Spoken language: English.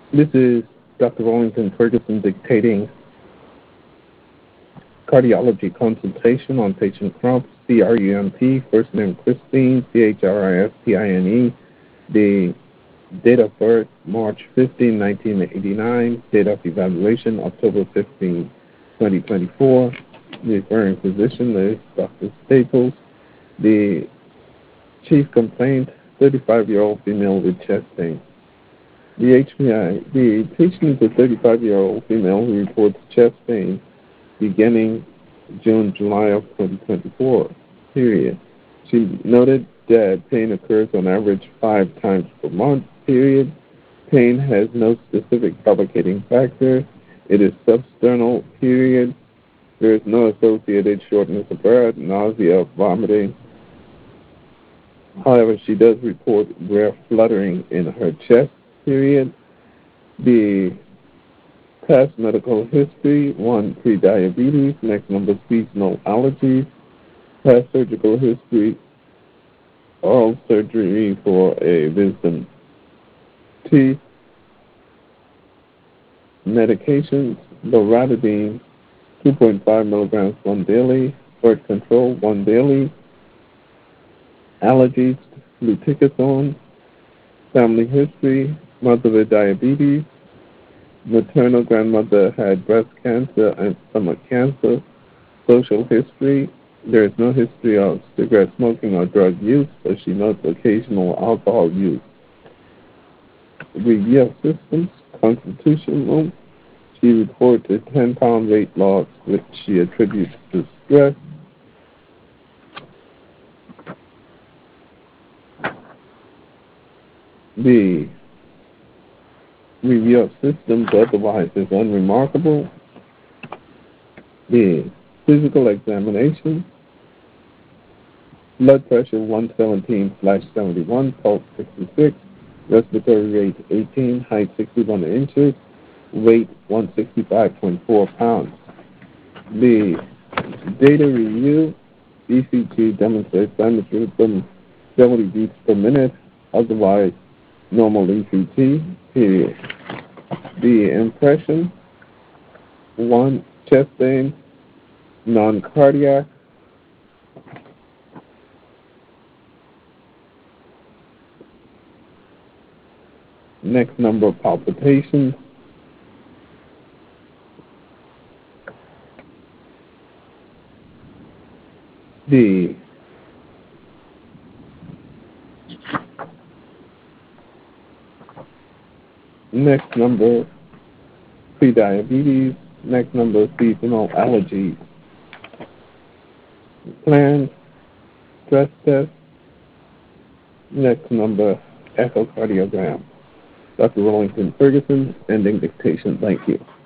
This is Dr. Wellington Ferguson dictating cardiology consultation on patient Crump, CRUMP, first name Christine, CHRISTINE, the date of birth March 15, 1989, date of evaluation October 15, 2024. The referring physician is Dr. Staples. The chief complaint, 35-year-old female with chest pain. The HPI, the patient is a 35-year-old female who reports chest pain beginning June, July of 2024, period. She noted that pain occurs on average 5 times per month, period. Pain has no specific complicating factor. It is substernal, period. There is no associated shortness of breath, nausea, vomiting. However, she does report rare fluttering in her chest, period. The past medical history, 1, pre-diabetes, next number, seasonal allergies, past surgical history, oral surgery for a wisdom teeth, medications, loratadine, 2.5 milligrams one daily, birth control one daily, allergies, fluticasone, family history, mother with diabetes, maternal grandmother had breast cancer and stomach cancer, social history. There is no history of cigarette smoking or drug use, but she notes occasional alcohol use. Review of systems, constitutional. She reports a 10-pound weight loss, which she attributes to stress. The review of systems otherwise is unremarkable. The physical examination, blood pressure 117/71, pulse 66, respiratory rate 18, height 61 inches, weight 165.4 pounds. The data review, ECG demonstrates symmetry from 70 beats per minute, otherwise normal ECG, period. The impression, 1, chest pain, non-cardiac. Next number, palpitations. The next number, prediabetes. Next number, seasonal allergies. Plan, stress test. Next number, echocardiogram. Dr. Wellington Ferguson, ending dictation. Thank you.